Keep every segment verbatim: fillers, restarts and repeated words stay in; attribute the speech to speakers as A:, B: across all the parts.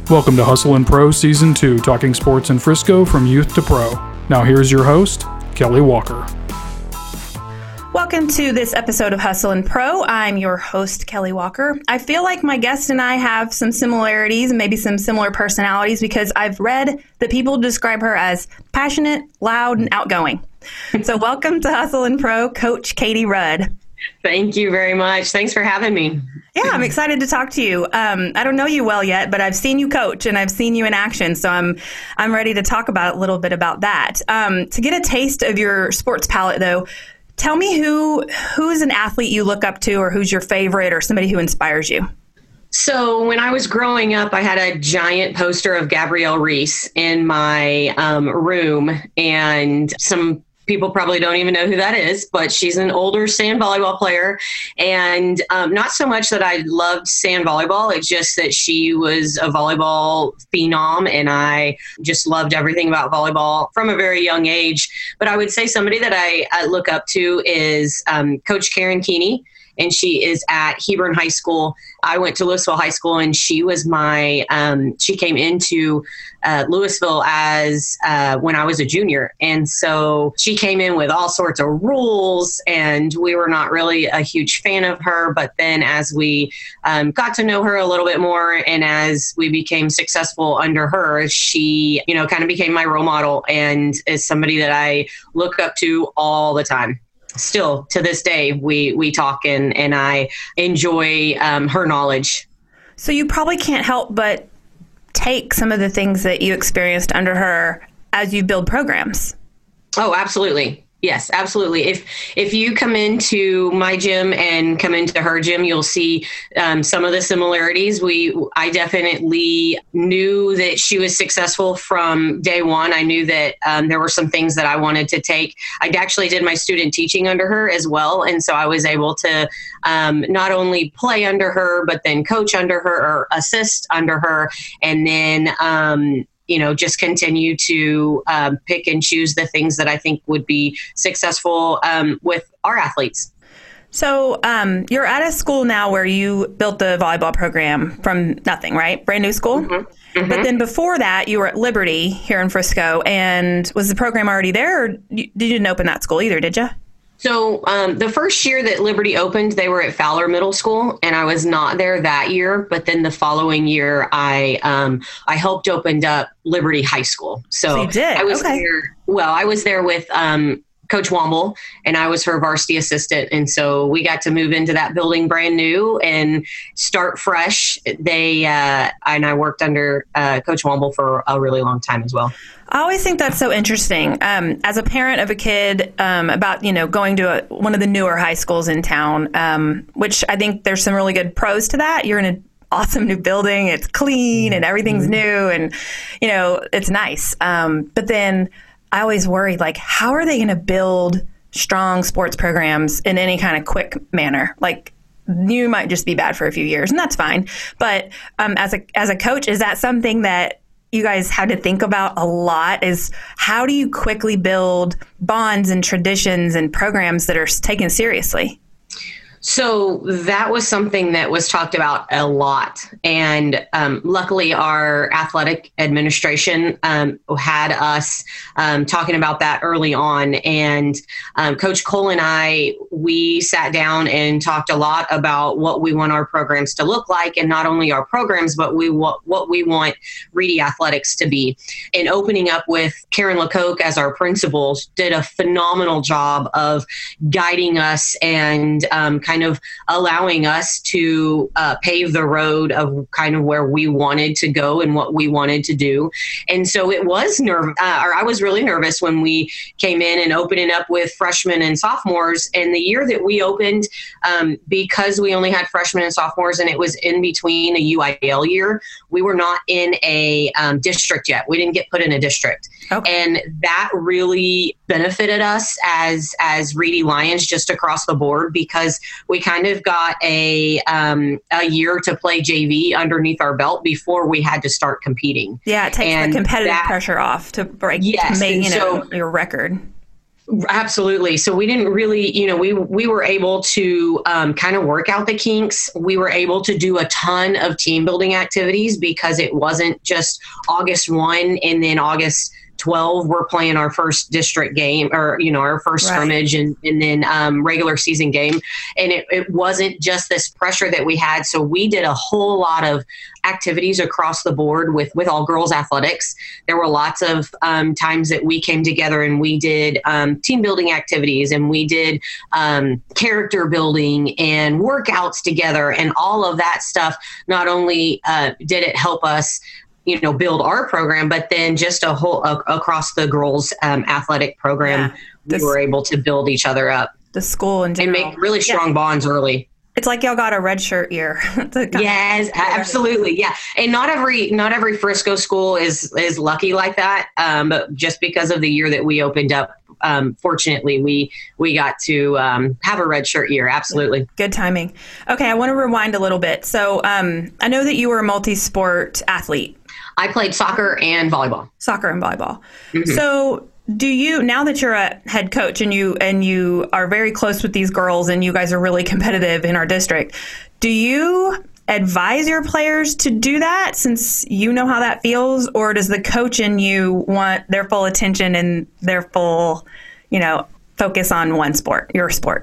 A: Welcome to Hustle and Pro Season two, talking sports in Frisco from youth to pro. Now here's your host, Kelly Walker.
B: Welcome to this episode of Hustle and Pro. I'm your host, Kelly Walker. I feel like my guest and I have some similarities and maybe some similar personalities because I've read that people describe her as passionate, loud, and outgoing. So welcome to Hustle and Pro, Coach Katie Rudd.
C: Thank you very much. Thanks for having me.
B: Yeah, I'm excited to talk to you. Um, I don't know you well yet, but I've seen you coach and I've seen you in action. So I'm I'm ready to talk about a little bit about that. Um, to get a taste of your sports palette, though, tell me who who's an athlete you look up to or who's your favorite or somebody who inspires you.
C: So when I was growing up, I had a giant poster of Gabrielle Reece in my um, room, and some people probably don't even know who that is, but she's an older sand volleyball player. And um, not so much that I loved sand volleyball, it's just that she was a volleyball phenom, and I just loved everything about volleyball from a very young age. But I would say somebody that I, I look up to is um, Coach Karen Keeney, and she is at Hebron High School. I went to Louisville High School, and she was my, um, she came into uh, Louisville as uh, when I was a junior. And so she came in with all sorts of rules, and we were not really a huge fan of her. But then as we um, got to know her a little bit more, and as we became successful under her, she, you know, kind of became my role model and is somebody that I look up to all the time. Still to this day, we we talk and, and I enjoy um, her knowledge.
B: So you probably can't help but take some of the things that you experienced under her as you build programs.
C: Oh, absolutely. Yes, absolutely. If if you come into my gym and come into her gym, you'll see um, some of the similarities. We, I definitely knew that she was successful from day one. I knew that um, there were some things that I wanted to take. I actually did my student teaching under her as well, and so I was able to um, not only play under her, but then coach under her or assist under her, and then um, you know, just continue to um, pick and choose the things that I think would be successful um, with our athletes.
B: So um, you're at a school now where you built the volleyball program from nothing, right? Brand new school. Mm-hmm. Mm-hmm. But then before that, you were at Liberty here in Frisco. And was the program already there, or you, you didn't open that school either, did you?
C: So um, the first year that Liberty opened, they were at Fowler Middle School, and I was not there that year. But then the following year, I um, I helped opened up Liberty High School. So,
B: so you did.
C: I was
B: okay.
C: there. Well, I was there with um, Coach Womble, and I was her varsity assistant. And so we got to move into that building brand new and start fresh. They uh, and I worked under uh, Coach Womble for a really long time as well.
B: I always think that's so interesting. Um, as a parent of a kid, um, about, you know, going to a, one of the newer high schools in town, um, which I think there's some really good pros to that. You're in an awesome new building. It's clean and everything's new and, you know, it's nice. Um, but then I always worry, like, how are they going to build strong sports programs in any kind of quick manner? Like, you might just be bad for a few years, and that's fine. But um, as a as a coach, is that something that you guys had to think about a lot, is how do you quickly build bonds and traditions and programs that are taken seriously?
C: So that was something that was talked about a lot. And um, luckily, our athletic administration um, had us um, talking about that early on. And um, Coach Cole and I, we sat down and talked a lot about what we want our programs to look like, and not only our programs, but we what, what we want Reedy Athletics to be. And opening up with Karen Lecoq as our principal did a phenomenal job of guiding us and um, kind of allowing us to uh, pave the road of kind of where we wanted to go and what we wanted to do. And so it was nerve, uh, or I was really nervous when we came in and opening up with freshmen and sophomores. And the year that we opened, um, because we only had freshmen and sophomores, and it was in between a U I L year, we were not in a um, district yet. We didn't get put in a district. Okay. And that really benefited us as as Reedy Lions just across the board, because we kind of got a um, a year to play J V underneath our belt before we had to start competing.
B: Yeah, it takes
C: and
B: the competitive
C: that,
B: pressure off to break
C: yes,
B: to make, you know,
C: so,
B: your record.
C: Absolutely. So we didn't really, you know, we we were able to um, kind of work out the kinks. We were able to do a ton of team building activities because it wasn't just August first and then August twelfth, we're playing our first district game or, you know, our first right. scrimmage and, and then um, regular season game. And it, it wasn't just this pressure that we had. So we did a whole lot of activities across the board with, with all girls athletics. There were lots of um, times that we came together and we did um, team building activities and we did um, character building and workouts together and all of that stuff. Not only uh, did it help us you know, build our program, but then just a whole uh, across the girls um, athletic program, yeah, this, we were able to build each other up.
B: The school in
C: general. And make really strong yeah. bonds early.
B: It's like y'all got a red shirt year.
C: Yes, absolutely. Yeah. And not every, not every Frisco school is, is lucky like that. Um, but just because of the year that we opened up, um, fortunately we, we got to um, have a red shirt year. Absolutely.
B: Good timing. Okay. I want to rewind a little bit. So um, I know that you were a multi-sport athlete.
C: I played soccer and volleyball.
B: Soccer and volleyball. Mm-hmm. So do you, now that you're a head coach and you and you are very close with these girls and you guys are really competitive in our district, do you advise your players to do that since you know how that feels? Or does the coach in you want their full attention and their full, you know, focus on one sport, your sport?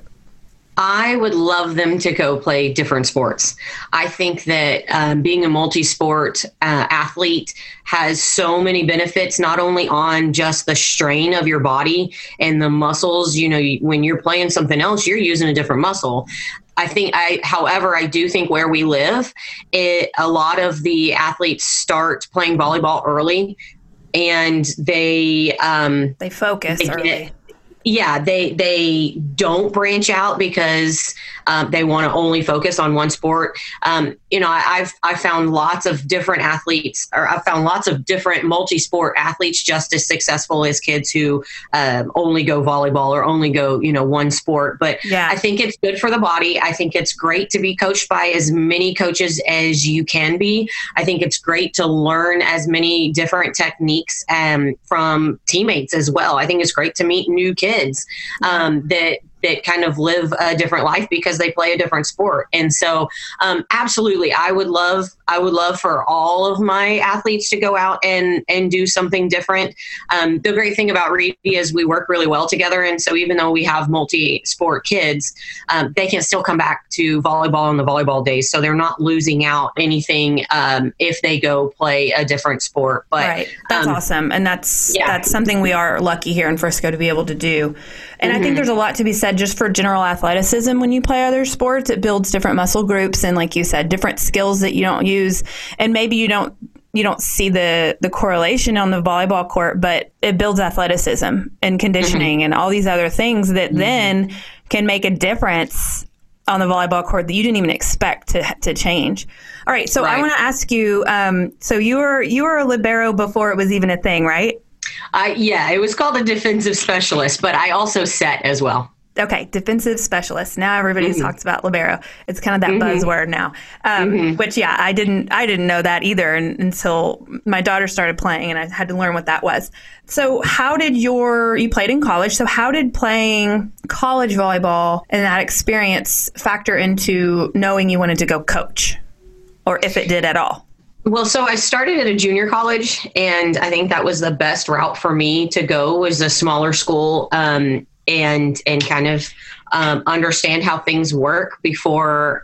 C: I would love them to go play different sports. I think that um, being a multi-sport uh, athlete has so many benefits, not only on just the strain of your body and the muscles. You know, when you're playing something else, you're using a different muscle. I think I, however, I do think where we live, it, a lot of the athletes start playing volleyball early and they, um,
B: they focus
C: they
B: early.
C: Get, Yeah, they they don't branch out because um, they want to only focus on one sport. Um, you know, I, I've I found lots of different athletes, or I've found lots of different multi-sport athletes just as successful as kids who um, only go volleyball or only go, you know, one sport. But yeah. I think it's good for the body. I think it's great to be coached by as many coaches as you can be. I think it's great to learn as many different techniques um, from teammates as well. I think it's great to meet new kids um, that that kind of live a different life because they play a different sport. And so um, absolutely, I would love, I would love for all of my athletes to go out and, and do something different. Um, the great thing about Reedy is we work really well together. And so even though we have multi-sport kids, um, they can still come back to volleyball on the volleyball days. So they're not losing out anything um, if they go play a different sport. But
B: right. That's um, awesome. And that's, yeah. that's something we are lucky here in Frisco to be able to do. And mm-hmm. I think there's a lot to be said just for general athleticism. When you play other sports, it builds different muscle groups and, like you said, different skills that you don't use. And maybe you don't you don't see the, the correlation on the volleyball court, but it builds athleticism and conditioning mm-hmm. and all these other things that mm-hmm. then can make a difference on the volleyball court that you didn't even expect to to change. All right, so right. I want to ask you, um, so you were you were a libero before it was even a thing, right?
C: Uh, yeah, it was called a defensive specialist, but I also set as well.
B: Okay, defensive specialist. Now everybody mm-hmm. talks about libero. It's kind of that mm-hmm. buzzword now. Um, mm-hmm. Which, yeah, I didn't I didn't know that either and, until my daughter started playing, and I had to learn what that was. So, how did your you played in college? So, how did playing college volleyball and that experience factor into knowing you wanted to go coach, or if it did at all?
C: Well, so I started at a junior college, and I think that was the best route for me to go, was a smaller school. Um, and and kind of um, understand how things work before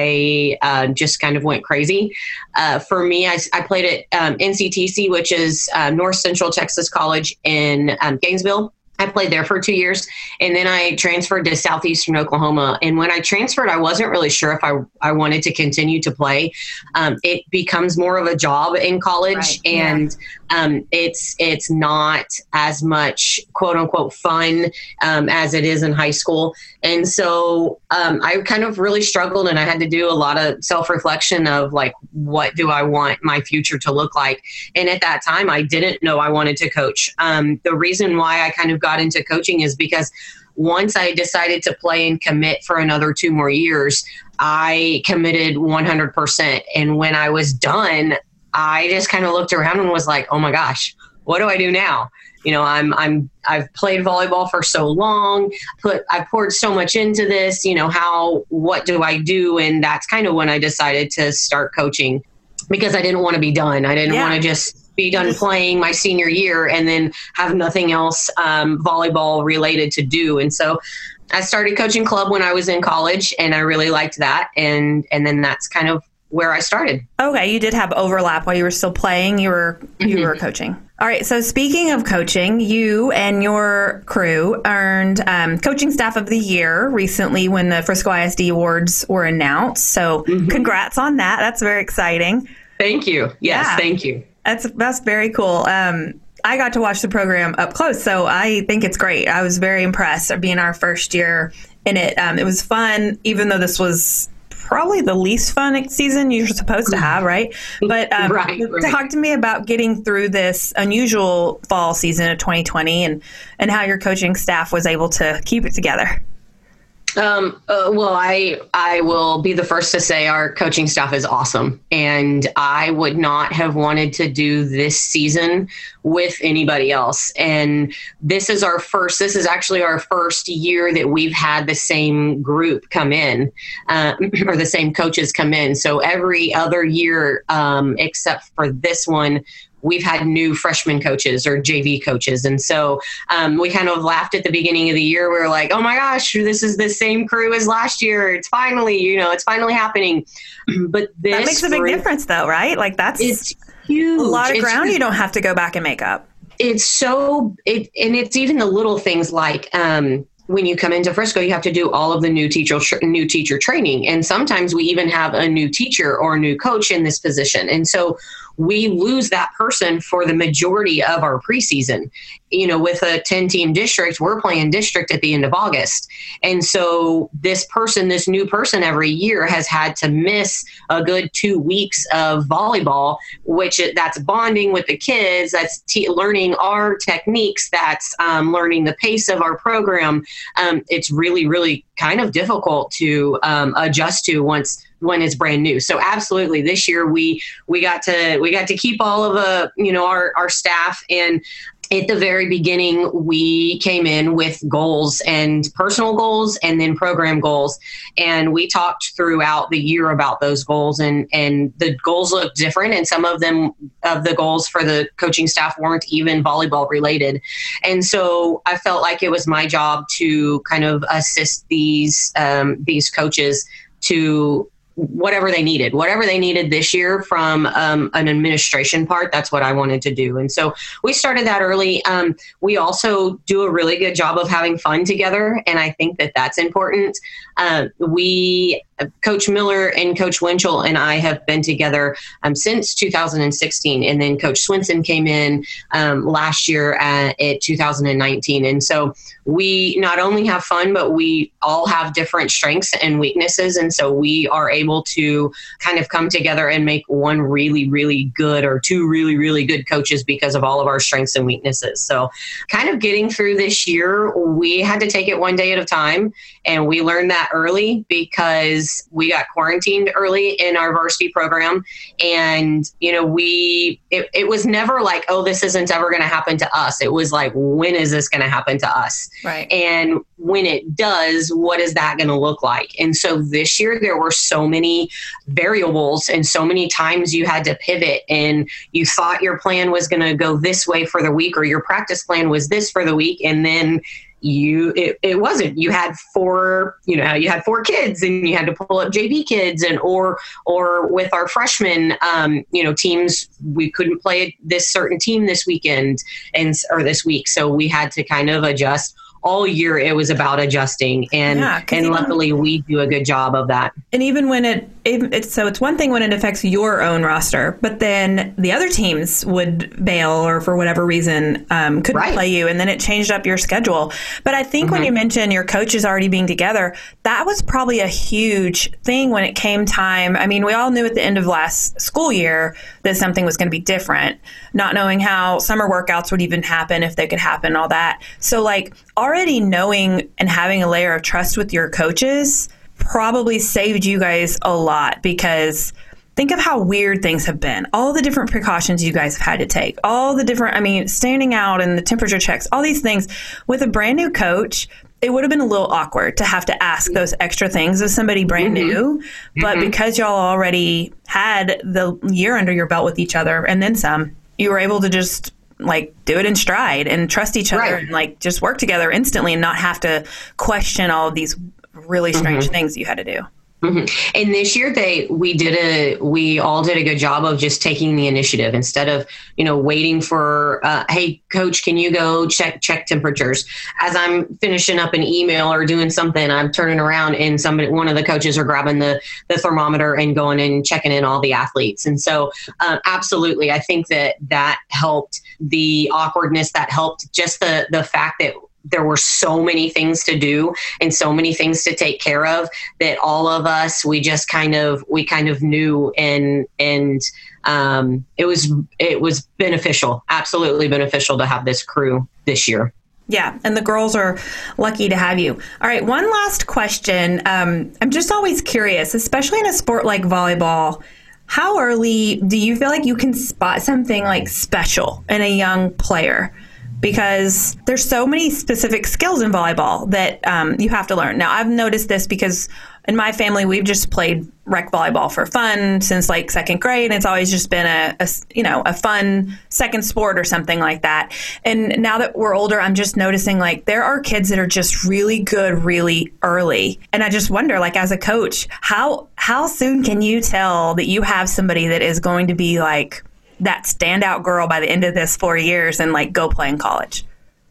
C: I uh, just kind of went crazy. Uh, for me, I, I played at um, N C T C, which is uh, North Central Texas College in um, Gainesville. I played there for two years, and then I transferred to Southeastern Oklahoma. And when I transferred, I wasn't really sure if I, I wanted to continue to play. Um, it becomes more of a job in college, right. and yeah. um, it's it's not as much quote unquote fun um, as it is in high school. And so um, I kind of really struggled, and I had to do a lot of self-reflection of like, what do I want my future to look like? And at that time, I didn't know I wanted to coach. Um, the reason why I kind of got into coaching is because once I decided to play and commit for another two more years, I committed one hundred percent. And when I was done, I just kind of looked around and was like, oh my gosh, what do I do now? You know, I'm, I'm, I've played volleyball for so long, put, I poured so much into this, you know, how, what do I do? And that's kind of when I decided to start coaching, because I didn't want to be done. I didn't yeah. want to just be done playing my senior year and then have nothing else um, volleyball related to do. And so I started coaching club when I was in college, and I really liked that. And, and then that's kind of where I started.
B: Okay. You did have overlap while you were still playing. You were, you mm-hmm. were coaching. All right. So speaking of coaching, you and your crew earned um, Coaching Staff of the Year recently when the Frisco I S D Awards were announced. So mm-hmm. congrats on that. That's very exciting.
C: Thank you. Yes. Yeah. Thank you.
B: That's, that's very cool. Um, I got to watch the program up close, so I think it's great. I was very impressed being our first year in it. Um, it was fun, even though this was probably the least fun season you're supposed to have, right? But um,
C: right, right.
B: talk to me about getting through this unusual fall season of twenty twenty and, and how your coaching staff was able to keep it together.
C: Um, uh, well, I, I will be the first to say our coaching staff is awesome, and I would not have wanted to do this season with anybody else. And this is our first, this is actually our first year that we've had the same group come in, uh, or the same coaches come in. So every other year, um, except for this one, we've had new freshman coaches or J V coaches. And so um, we kind of laughed at the beginning of the year. We were like, oh my gosh, this is the same crew as last year. It's finally, you know, it's finally happening. But this
B: that makes a big
C: group,
B: difference though, right? Like that's
C: it's huge.
B: A lot of
C: it's,
B: ground you don't have to go back and make up.
C: It's so, it, and it's even the little things like, um, when you come into Frisco, you have to do all of the new teacher new teacher training. And sometimes we even have a new teacher or a new coach in this position. And so we lose that person for the majority of our preseason. You know, with a ten-team district, we're playing district at the end of August. And so this person, this new person every year has had to miss a good two weeks of volleyball, which that's bonding with the kids, that's te- learning our techniques, that's um, learning the pace of our program. Um, it's really, really kind of difficult to um, adjust to once when it's brand new. So absolutely, this year we we got to we got to keep all of uh, you know our our staff. And at the very beginning, we came in with goals and personal goals and then program goals. And we talked throughout the year about those goals, and, and the goals look different. And some of them of the goals for the coaching staff weren't even volleyball related. And so I felt like it was my job to kind of assist these, um, these coaches to whatever they needed, whatever they needed this year from um, an administration part. That's what I wanted to do. And so we started that early. Um, we also do a really good job of having fun together. And I think that that's important. Uh, we, Coach Miller and Coach Winchell and I have been together um, since two thousand sixteen. And then Coach Swinson came in um, last year at, at two thousand nineteen. And so we not only have fun, but we all have different strengths and weaknesses. And so we are able to kind of come together and make one really, really good or two really, really good coaches because of all of our strengths and weaknesses. So kind of getting through this year, we had to take it one day at a time. And we learned that early because we got quarantined early in our varsity program. And, you know, we, it, it was never like, oh, this isn't ever going to happen to us. It was like, when is this going to happen to us?
B: Right.
C: And when it does, what is that going to look like? And so this year there were so many variables and so many times you had to pivot, and you thought your plan was going to go this way for the week, or your practice plan was this for the week. And then you, it, it wasn't, you had four, you know, you had four kids and you had to pull up J V kids, and, or, or with our freshmen, um, you know, teams, we couldn't play this certain team this weekend and, or this week. So we had to kind of adjust. All year it was about adjusting, and yeah, and luckily even, we do a good job of that.
B: And even when it, it it's so it's one thing when it affects your own roster, but then the other teams would bail or for whatever reason um, couldn't right. play you, and then it changed up your schedule. But I think mm-hmm. when you mentioned your coaches already being together, that was probably a huge thing when it came time. I mean, we all knew at the end of last school year that something was going to be different, not knowing how summer workouts would even happen, if they could happen, all that. So like already knowing and having a layer of trust with your coaches probably saved you guys a lot, because think of how weird things have been. All the different precautions you guys have had to take, all the different, I mean, standing out and the temperature checks, all these things. With a brand new coach, it would have been a little awkward to have to ask those extra things of somebody brand mm-hmm. new. But mm-hmm. because y'all already had the year under your belt with each other and then some, you were able to just like do it in stride and trust each other right. and like just work together instantly and not have to question all of these really strange mm-hmm. things you had to do.
C: Mm-hmm. And this year they, we did a, we all did a good job of just taking the initiative instead of, you know, waiting for, uh, hey, coach, can you go check, check temperatures? As I'm finishing up an email or doing something, I'm turning around and somebody, one of the coaches are grabbing the, the thermometer and going and checking in all the athletes. And so, um, absolutely. I think that that helped the awkwardness, that helped just the, the fact that there were so many things to do and so many things to take care of that all of us, we just kind of, we kind of knew and, and, um, it was, it was beneficial, absolutely beneficial to have this crew this year.
B: Yeah. And the girls are lucky to have you. All right. One last question. Um, I'm just always curious, especially in a sport like volleyball, how early do you feel like you can spot something like special in a young player? Because there's so many specific skills in volleyball that um, you have to learn. Now, I've noticed this because in my family, we've just played rec volleyball for fun since like second grade. And it's always just been a, a, you know, a fun second sport or something like that. And now that we're older, I'm just noticing like there are kids that are just really good really early. And I just wonder, like as a coach, how how soon can you tell that you have somebody that is going to be like that standout girl by the end of this four years and like go play in college?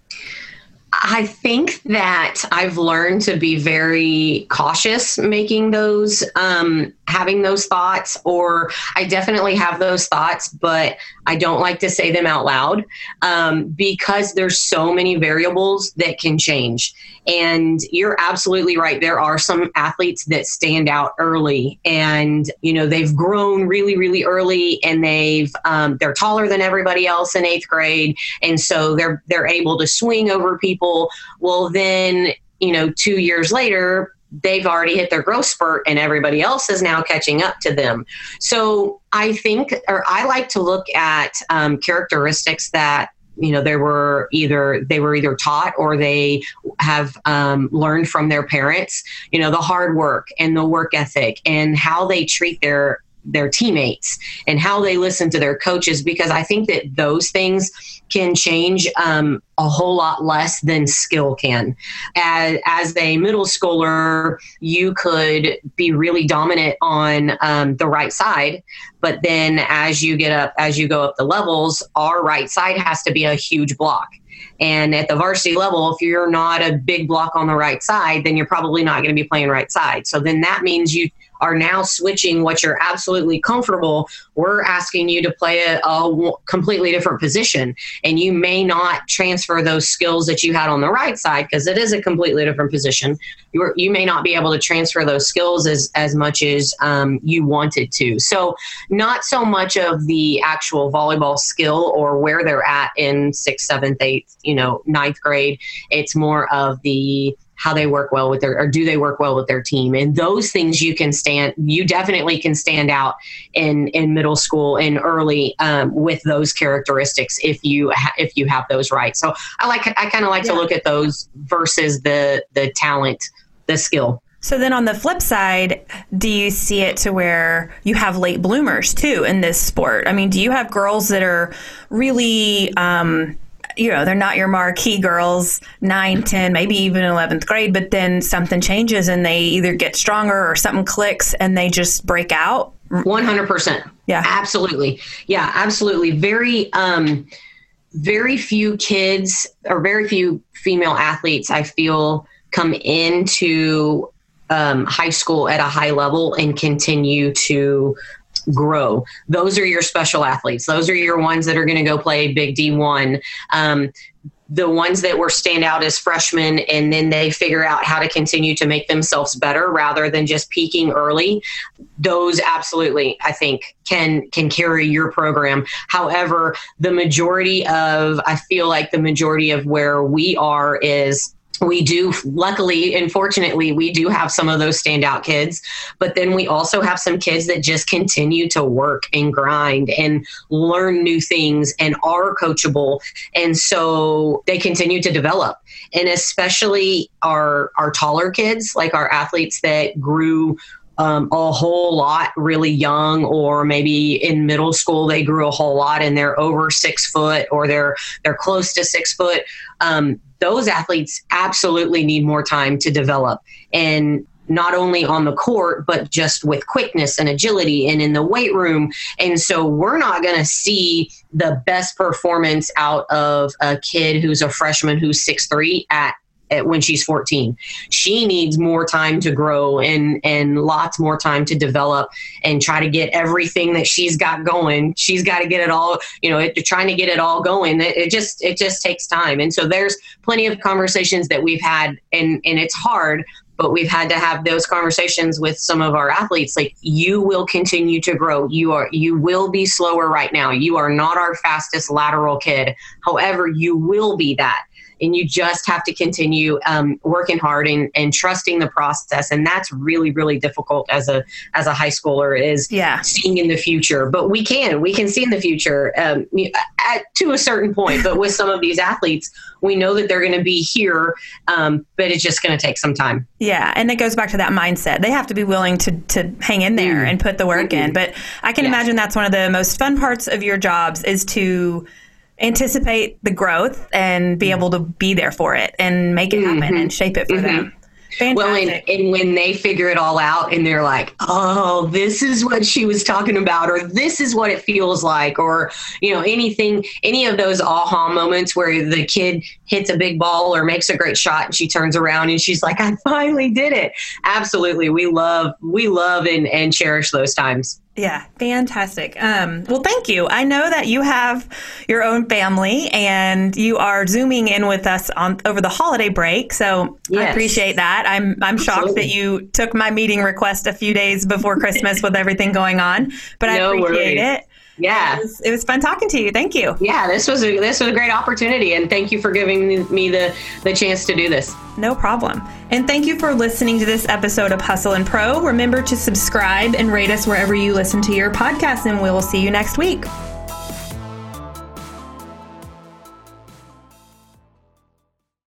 C: I think that I've learned to be very cautious making those, um, having those thoughts, or I definitely have those thoughts, but I don't like to say them out loud um, because there's so many variables that can change. And you're absolutely right. There are some athletes that stand out early and, you know, they've grown really, really early and they've, um, they're taller than everybody else in eighth grade. And so they're, they're able to swing over people. Well, then, you know, two years later, they've already hit their growth spurt and everybody else is now catching up to them. So I think, or I like to look at um, characteristics that, you know, they were either they were either taught or they have um, learned from their parents, you know, the hard work and the work ethic and how they treat their their teammates and how they listen to their coaches, because I think that those things can change um, a whole lot less than skill can. As, as a middle schooler, you could be really dominant on um, the right side, but then as you get up, as you go up the levels, our right side has to be a huge block. And at the varsity level, if you're not a big block on the right side, then you're probably not going to be playing right side. So then that means you are now switching what you're absolutely comfortable. We're asking you to play a, a completely different position. And you may not transfer those skills that you had on the right side because it is a completely different position. You're, you may not be able to transfer those skills as, as much as um, you wanted to. So not so much of the actual volleyball skill or where they're at in sixth, seventh, eighth, you know, ninth grade. It's more of the how they work well with their, or do they work well with their team? And those things you can stand, you definitely can stand out in, in middle school and early um, with those characteristics if you, ha- if you have those right. So I like, I kind of like yeah. to look at those versus the, the talent, the skill.
B: So then on the flip side, do you see it to where you have late bloomers too in this sport? I mean, do you have girls that are really, um, you know, they're not your marquee girls, nine, ten, maybe even eleventh grade, but then something changes and they either get stronger or something clicks and they just break out?
C: one hundred percent.
B: Yeah.
C: Absolutely. Yeah, absolutely. Very, um, very few kids or very few female athletes, I feel, come into um, high school at a high level and continue to grow. Those are your special athletes. Those are your ones that are going to go play big D one. Um, the ones that were stand out as freshmen and then they figure out how to continue to make themselves better rather than just peaking early. Those absolutely, I think, can can carry your program. However, the majority of, I feel like the majority of where we are is we do, luckily and fortunately, we do have some of those standout kids, but then we also have some kids that just continue to work and grind and learn new things and are coachable. And so they continue to develop. And especially our, our taller kids, like our athletes that grew Um, a whole lot really young, or maybe in middle school they grew a whole lot and they're over six foot or they're they're close to six foot. Um, those athletes absolutely need more time to develop, and not only on the court, but just with quickness and agility and in the weight room. And so we're not going to see the best performance out of a kid who's a freshman who's six three at when she's fourteen. She needs more time to grow and, and lots more time to develop and try to get everything that she's got going. She's got to get it all, you know, it, trying to get it all going. It, it just, it just takes time. And so there's plenty of conversations that we've had, and, and it's hard, but we've had to have those conversations with some of our athletes. Like, you will continue to grow. You are, you will be slower right now. You are not our fastest lateral kid. However, you will be that. And you just have to continue um, working hard and, and trusting the process. And that's really, really difficult as a as a high schooler, is
B: yeah.
C: seeing in the future. But we can. We can see in the future um, at, to a certain point. But with some of these athletes, we know that they're going to be here, um, but it's just going to take some time.
B: Yeah, and it goes back to that mindset. They have to be willing to, to hang in there mm. and put the work mm-hmm. in. But I can yeah. imagine that's one of the most fun parts of your jobs, is to anticipate the growth and be able to be there for it and make it happen mm-hmm. and shape it for mm-hmm. them. Fantastic.
C: Well, and, and when they figure it all out and they're like, oh, this is what she was talking about, or this is what it feels like, or, you know, anything, any of those aha moments where the kid hits a big ball or makes a great shot and she turns around and she's like, I finally did it. Absolutely. We love, we love and, and cherish those times.
B: Yeah, fantastic. Um, well, thank you. I know that you have your own family and you are Zooming in with us on over the holiday break. So yes. I appreciate that. I'm I'm shocked Absolutely. that you took my meeting request a few days before Christmas with everything going on, but no I appreciate worries. it.
C: Yeah,
B: it was, it was fun talking to you. Thank you.
C: Yeah, this was a this was a great opportunity, and thank you for giving me the the chance to do this.
B: No problem. And thank you for listening to this episode of Hustle and Pro. Remember to subscribe and rate us wherever you listen to your podcast, and we'll see you next week.